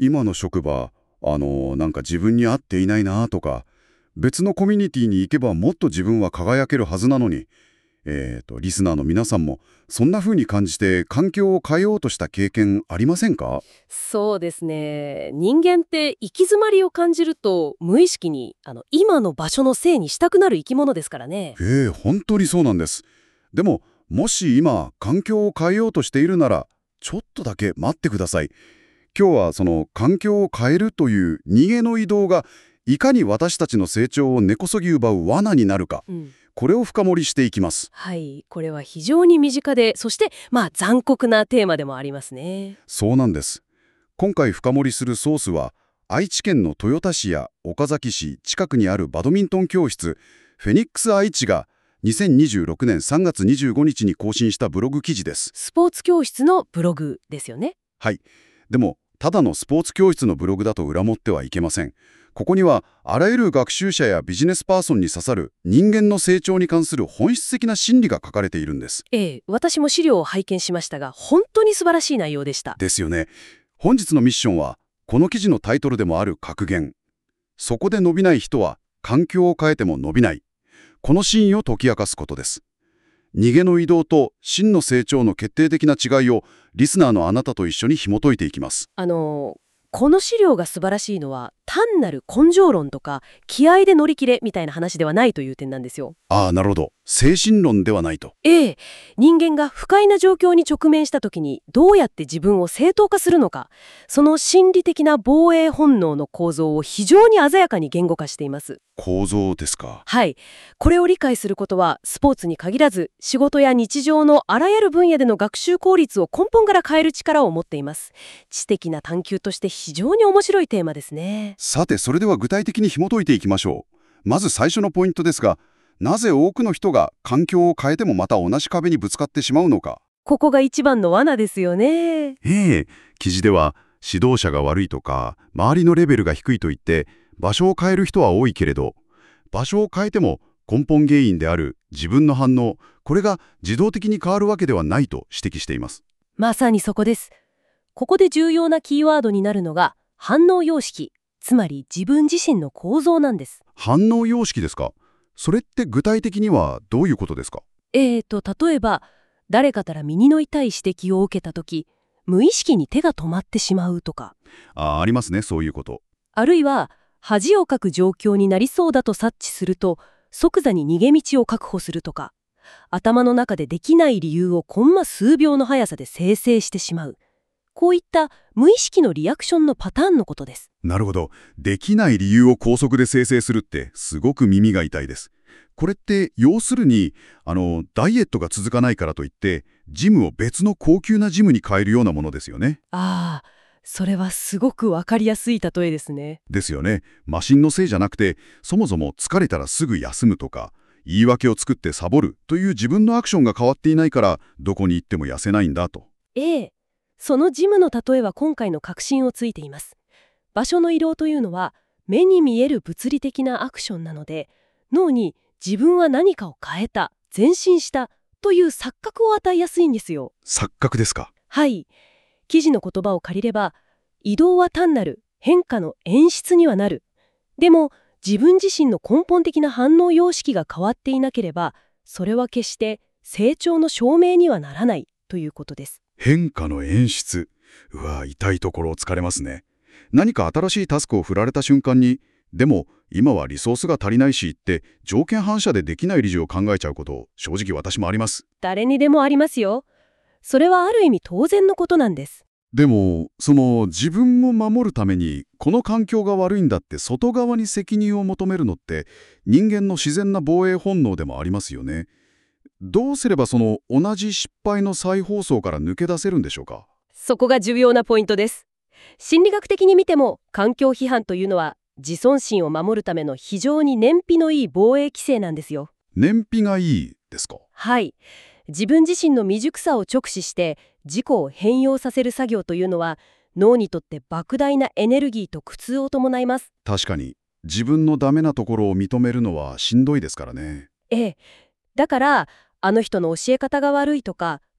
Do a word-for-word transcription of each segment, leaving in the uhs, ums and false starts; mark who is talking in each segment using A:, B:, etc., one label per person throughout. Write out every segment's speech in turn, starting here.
A: 今の職場、あの、なんか自分に合っていないなとか、別のコミュニティに行けばもっと自分は輝けるはずなのに、えーと、リスナーの皆さんもそんな風に感じて環境を変えようとした経験ありませんか？
B: そうですね。人間って行き詰まりを感じると無意識にあの今の場所のせいにしたくなる生き物ですからね。
A: ええ、本当にそうなんです。でも、もし今、環境を変えようとしているなら、ちょっとだけ待ってください。今日はその環境を変えるという逃げの移動が、いかに私たちの成長を根こそぎ奪う罠になるか、
B: うん、
A: これを深掘りしていきます。
B: はい、これは非常に身近で、そしてまあ残酷なテーマでもありますね。
A: そうなんです。今回深掘りするソースは、愛知県の豊田市や岡崎市近くにあるバドミントン教室、フェニックス愛知がにせんにじゅうろくねんさんがつにじゅうごにちに更新したブログ記事です。
B: スポーツ教室のブログですよね。
A: はい。でも、ただのスポーツ教室のブログだと裏持ってはいけません。ここには、あらゆる学習者やビジネスパーソンに刺さる人間の成長に関する本質的な真理が書かれているんです。
B: ええ、私も資料を拝見しましたが、本当に素晴らしい内容でした。
A: ですよね。本日のミッションは、この記事のタイトルでもある格言。そこで伸びない人は、環境を変えても伸びない。この真意を解き明かすことです。逃げの移動と真の成長の決定的な違いをリスナーのあなたと一緒に紐解いていきます。
B: あのこの資料が素晴らしいのは単なる根性論とか気合で乗り切れみたいな話ではないという点なんですよ。
A: ああ、なるほど。精神論ではないと。
B: ええ、人間が不快な状況に直面した時にどうやって自分を正当化するのか、その心理的な防衛本能の構造を非常に鮮やかに言語化しています。
A: 構造ですか。
B: はい。これを理解することはスポーツに限らず仕事や日常のあらゆる分野での学習効率を根本から変える力を持っています。知的な探求として非常に面白いテーマですね。
A: さて、それでは具体的に紐解いていきましょう。まず最初のポイントですが、なぜ多くの人が環境を変えてもまた同じ壁にぶつかってしまうのか。
B: ここが一番の罠ですよね。
A: ええ、記事では指導者が悪いとか、周りのレベルが低いと言って、場所を変える人は多いけれど、場所を変えても根本原因である自分の反応、これが自動的に変わるわけではないと指摘しています。
B: まさにそこです。ここで重要なキーワードになるのが反応様式、つまり自分自身の構造なんです。
A: 反応様式ですか？それって具体的にはどういうことですか？
B: えーと、例えば、誰かから耳の痛い指摘を受けたとき、無意識に手が止まってしまうとか、
A: あ、ありますね、そういうこと。
B: あるいは、恥をかく状況になりそうだと察知すると、即座に逃げ道を確保するとか、頭の中でできない理由をコンマ数秒の速さで生成してしまう。こういった無意識のリアクションのパターンのことです。
A: なるほど。できない理由を高速で生成するってすごく耳が痛いです。これって要するに、あの、ダイエットが続かないからといって、ジムを別の高級なジムに変えるようなものですよね。
B: ああ、それはすごくわかりやすい例えですね。
A: ですよね。マシンのせいじゃなくて、そもそも疲れたらすぐ休むとか、言い訳を作ってサボるという自分のアクションが変わっていないから、どこに行っても痩せないんだと。
B: ええ、そのジムの例えは今回の確信をついています。場所の移動というのは目に見える物理的なアクションなので、脳に自分は何かを変えた、前進したという錯覚を与えやすいんですよ。
A: 錯覚ですか。
B: はい。記事の言葉を借りれば、移動は単なる変化の演出にはなる。でも、自分自身の根本的な反応様式が変わっていなければ、それは決して成長の証明にはならないということです。
A: 変化の演出。うわ、痛いところを突かれますね。何か新しいタスクを振られた瞬間に、でも今はリソースが足りないしって条件反射でできない理由を考えちゃうこと、正直私もあります。
B: 誰にでもありますよ。それはある意味当然のことなんです。
A: でも、その自分を守るためにこの環境が悪いんだって外側に責任を求めるのって人間の自然な防衛本能でもありますよね。どうすればその同じ失敗の再放送から抜け出せるんでしょうか？
B: そこが重要なポイントです。心理学的に見ても環境批判というのは自尊心を守るための非常に燃費のいい防衛規制なんですよ。
A: 燃費がいいですか？
B: はい。自分自身の未熟さを直視して自己を変容させる作業というのは脳にとって莫大なエネルギーと苦痛を伴います。
A: 確かに、自分のダメなところを認めるのはしんどいですからね。
B: ええ。だから、あの人の教え方が悪いとか、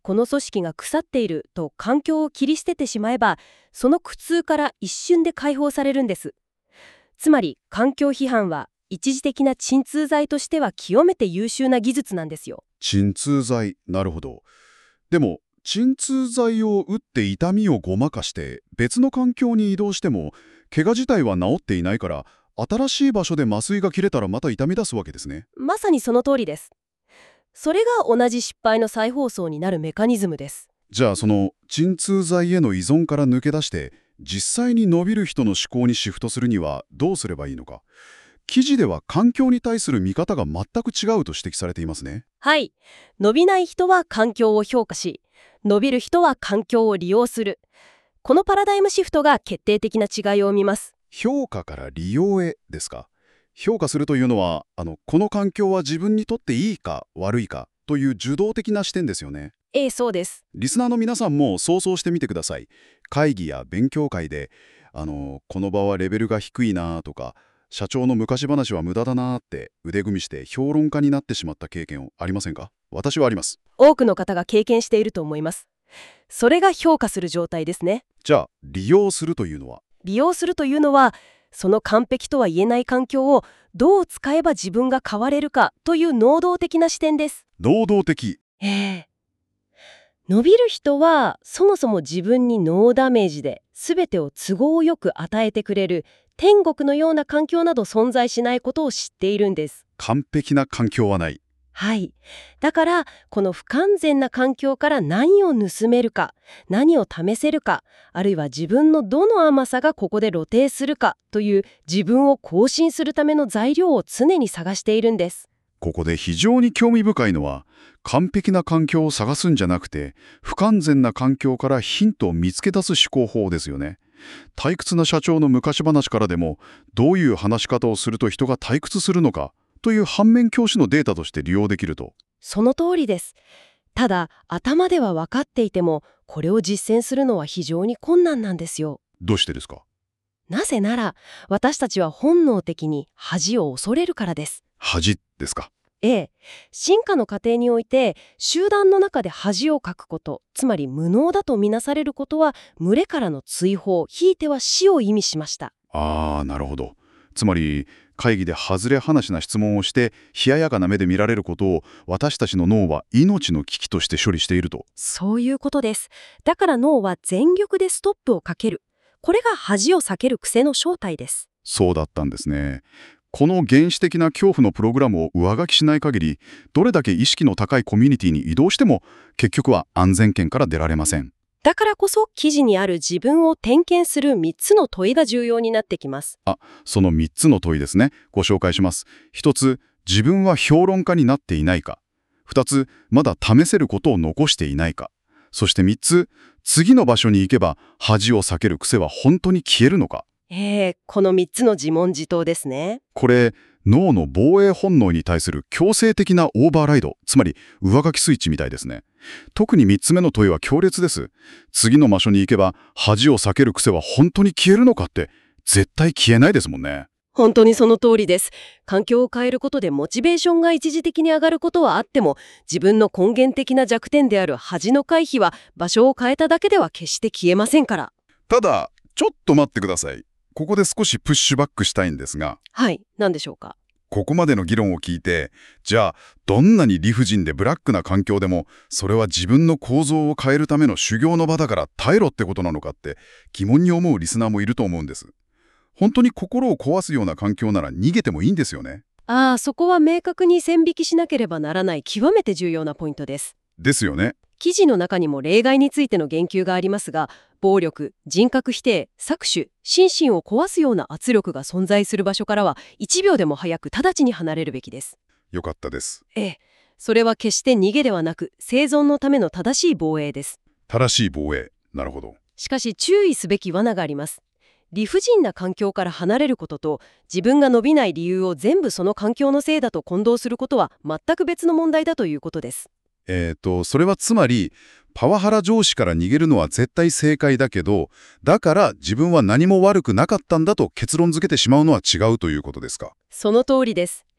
B: この組織が腐っていると環境を切り捨ててしまえば、その苦痛から一瞬で解放されるんです。つまり環境批判は一時的な鎮痛剤としては極めて優秀な技術なんですよ。
A: 鎮痛剤、なるほど。でも、鎮痛剤を打って痛みをごまかして別の環境に移動しても、怪我自体は治っていないから、新しい場所で麻酔が切れたらまた痛み出すわけですね。
B: まさにその通りです。それが同じ失敗の再放送になるメカニズムです。
A: じゃあその鎮痛剤への依存から抜け出して実際に伸びる人の思考にシフトするにはどうすればいいのか。記事では環境に対する見方が全く違うと指摘されていますね。
B: はい。伸びない人は環境を評価し、伸びる人は環境を利用する。このパラダイムシフトが決定的な違いを生みます。
A: 評価から利用へですか。評価するというのはあのこの環境は自分にとっていいか悪いかという受動的な視点ですよね。
B: ええ、そうです。
A: リスナーの皆さんも想像してみてください。会議や勉強会であのこの場はレベルが低いなとか、社長の昔話は無駄だなって腕組みして評論家になってしまった経験ありませんか？私はあります。
B: 多くの方が経験していると思います。それが評価する状態ですね。
A: じゃあ利用するというのは？
B: 利用するというのは、その完璧とは言えない環境をどう使えば自分が変われるかという能動的な視点です。
A: 能動的。
B: ええ。伸びる人はそもそも自分にノーダメージで全てを都合よく与えてくれる天国のような環境など存在しないことを知っているんです。
A: 完璧な環境はない。
B: はい。だからこの不完全な環境から何を盗めるか、何を試せるか、あるいは自分のどの甘さがここで露呈するかという自分を更新するための材料を常に探しているんです。
A: ここで非常に興味深いのは、完璧な環境を探すんじゃなくて、不完全な環境からヒントを見つけ出す思考法ですよね。退屈な社長の昔話からでも、どういう話し方をすると人が退屈するのかという反面教師のデータとして利用できると。
B: その通りです。ただ、頭では分かっていても、これを実践するのは非常に困難なんですよ。
A: どうしてですか？
B: なぜなら、私たちは本能的に恥を恐れるからです。
A: 恥ですか？
B: ええ、進化の過程において集団の中で恥をかくこと、つまり無能だとみなされることは群れからの追放、ひいては死を意味しました。
A: あー、なるほど。つまり会議で外れ話な質問をして冷ややかな目で見られることを私たちの脳は命の危機として処理していると。
B: そういうことです。だから脳は全力でストップをかける。これが恥を避ける癖の正体です。
A: そうだったんですね。この原始的な恐怖のプログラムを上書きしない限り、どれだけ意識の高いコミュニティに移動しても結局は安全圏から出られません。
B: だからこそ記事にある自分を点検するみっつの問いが重要になってきます。
A: あ、そのみっつの問いですね。ご紹介します。ひとつ、自分は評論家になっていないか。ふたつ、まだ試せることを残していないか。そしてみっつ、次の場所に行けば恥を避ける癖は本当に消えるのか。
B: ええ、このみっつの自問自答ですね。
A: これ、脳の防衛本能に対する強制的なオーバーライド、つまり上書きスイッチみたいですね。特にみっつめの問いは強烈です。次の場所に行けば恥を避ける癖は本当に消えるのかって、絶対消えないですもんね。
B: 本当にその通りです。環境を変えることでモチベーションが一時的に上がることはあっても、自分の根源的な弱点である恥の回避は場所を変えただけでは決して消えませんから。
A: ただ、ちょっと待ってください。ここで少しプッシュバックしたいんですが。
B: はい、何でしょうか。
A: ここまでの議論を聞いて、じゃあどんなに理不尽でブラックな環境でもそれは自分の構造を変えるための修行の場だから耐えろってことなのかって疑問に思うリスナーもいると思うんです。本当に心を壊すような環境なら逃げてもいいんですよね。
B: ああ、そこは明確に線引きしなければならない極めて重要なポイントです。
A: ですよね。
B: 記事の中にも例外についての言及がありますが、暴力、人格否定、搾取、心身を壊すような圧力が存在する場所からはいちびょうでも早く直ちに離れるべきです。
A: よかったです。
B: ええ、それは決して逃げではなく生存のための正しい防衛です。
A: 正しい防衛。なるほど。
B: しかし注意すべき罠があります。理不尽な環境から離れることと自分が伸びない理由を全部その環境のせいだと混同することは全く別の問題だということです。
A: えーと、それはつまり、パワハラ上司から逃げるのは絶対正解だけど、だから自分は何も悪くなかったんだと結論付けてしまうのは違うということですか？
B: その通りです。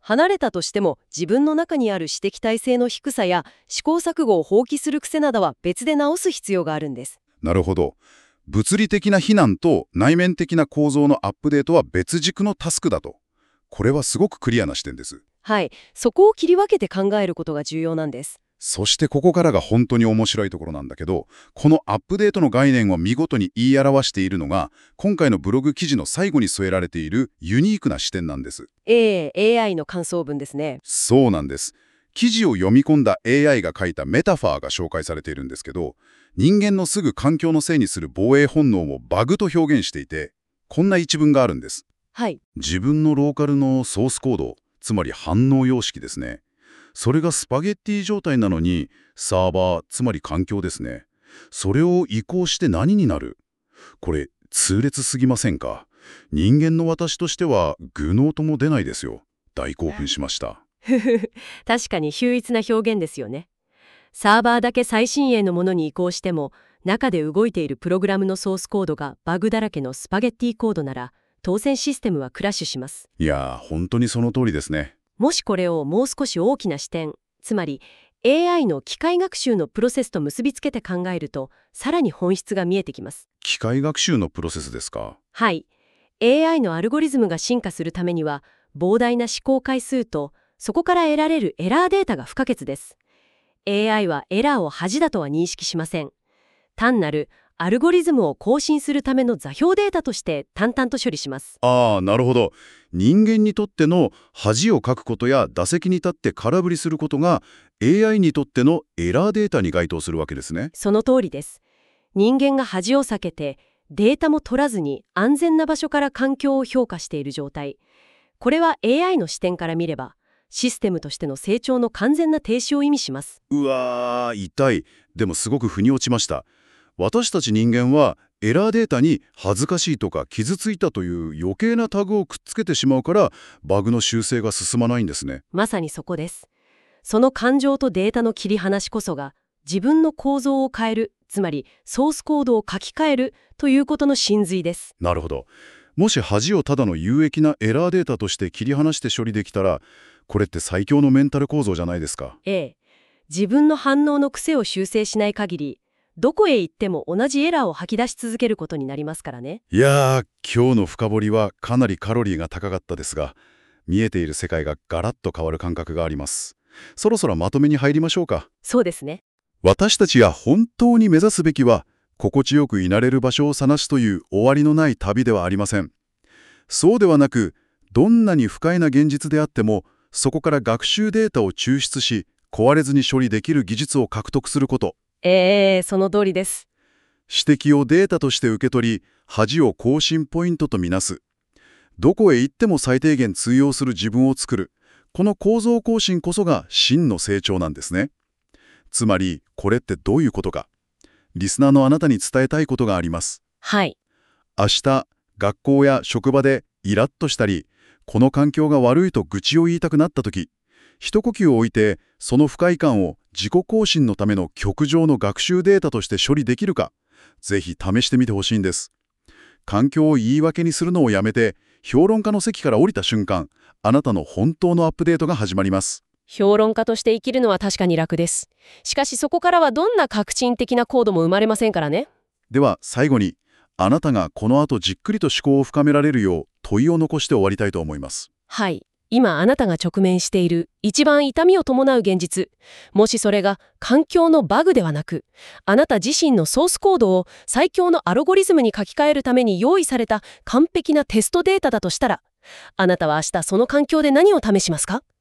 B: 離れたとしても自分の中にある知的耐性の低さや試行錯誤を放棄する癖などは別で直す必要があるんです。
A: なるほど。物理的な非難と内面的な構造のアップデートは別軸のタスクだと。これはすごくクリアな視点です。
B: はい、そこを切り分けて考えることが重要なんです。
A: そしてここからが本当に面白いところなんだけど、このアップデートの概念を見事に言い表しているのが、今回のブログ記事の最後に添えられているユニークな視点なんです。
B: ええ、エーアイ の感想文ですね。
A: そうなんです。記事を読み込んだ エーアイ が書いたメタファーが紹介されているんですけど、人間のすぐ環境のせいにする防衛本能をバグと表現していて、こんな一文があるんです。
B: はい。
A: 自分のローカルのソースコード、つまり反応様式ですね。それがスパゲッティ状態なのに、サーバー、つまり環境ですね。それを移行して何になる？これ、痛烈すぎませんか？人間の私としては、愚弄とも出ないですよ。大興奮しました。
B: 確かに秀逸な表現ですよね。サーバーだけ最新鋭のものに移行しても、中で動いているプログラムのソースコードがバグだらけのスパゲッティコードなら、当然システムはクラッシュします。
A: いやー、本当にその通りですね。
B: もしこれをもう少し大きな視点、つまり エーアイ の機械学習のプロセスと結びつけて考えると、さらに本質が見えてきます。
A: 機械学習のプロセスですか？
B: はい。エーアイ のアルゴリズムが進化するためには、膨大な思考回数と、そこから得られるエラーデータが不可欠です。エーアイ はエラーを恥だとは認識しません。単なるアルゴリズムを更新するための座標データとして淡々と処理します。
A: ああ、なるほど。人間にとっての恥をかくことや打席に立って空振りすることが エーアイ にとってのエラーデータに該当するわけですね。
B: その通りです。人間が恥を避けてデータも取らずに安全な場所から環境を評価している状態。これは エーアイ の視点から見ればシステムとしての成長の完全な停止を意味します。
A: うわー、痛い。でもすごく腑に落ちました。私たち人間はエラーデータに恥ずかしいとか傷ついたという余計なタグをくっつけてしまうからバグの修正が進まないんですね。
B: まさにそこです。その感情とデータの切り離しこそが自分の構造を変える、つまりソースコードを書き換えるということの真髄です。
A: なるほど。もし恥をただの有益なエラーデータとして切り離して処理できたら、これって最強のメンタル構造じゃないですか。
B: ええ。自分の反応の癖を修正しない限り、どこへ行っても同じエラーを吐き出し続けることになりますからね。
A: いやー、今日の深掘りはかなりカロリーが高かったですが、見えている世界がガラッと変わる感覚があります。そろそろまとめに入りましょうか。
B: そうですね。
A: 私たちが本当に目指すべきは、心地よくいられる場所を探すという終わりのない旅ではありません。そうではなく、どんなに不快な現実であっても、そこから学習データを抽出し、壊れずに処理できる技術を獲得すること。
B: ええ、その通りです。
A: 指摘をデータとして受け取り、恥を更新ポイントとみなす。どこへ行っても最低限通用する自分を作る。この構造更新こそが真の成長なんですね。つまり、これってどういうことか。リスナーのあなたに伝えたいことがあります。
B: はい。
A: 明日、学校や職場でイラッとしたり、この環境が悪いと愚痴を言いたくなったとき、一呼吸を置いて、その不快感を自己更新のための極上の学習データとして処理できるか、ぜひ試してみてほしいんです。環境を言い訳にするのをやめて、評論家の席から降りた瞬間、あなたの本当のアップデートが始まります。
B: 評論家として生きるのは確かに楽です。しかしそこからはどんな革新的なコードも生まれませんからね。
A: では最後に、あなたがこの後じっくりと思考を深められるよう問いを残して終わりたいと思います。
B: はい。今あなたが直面している一番痛みを伴う現実、もしそれが環境のバグではなく、あなた自身のソースコードを最強のアルゴリズムに書き換えるために用意された完璧なテストデータだとしたら、あなたは明日その環境で何を試しますか？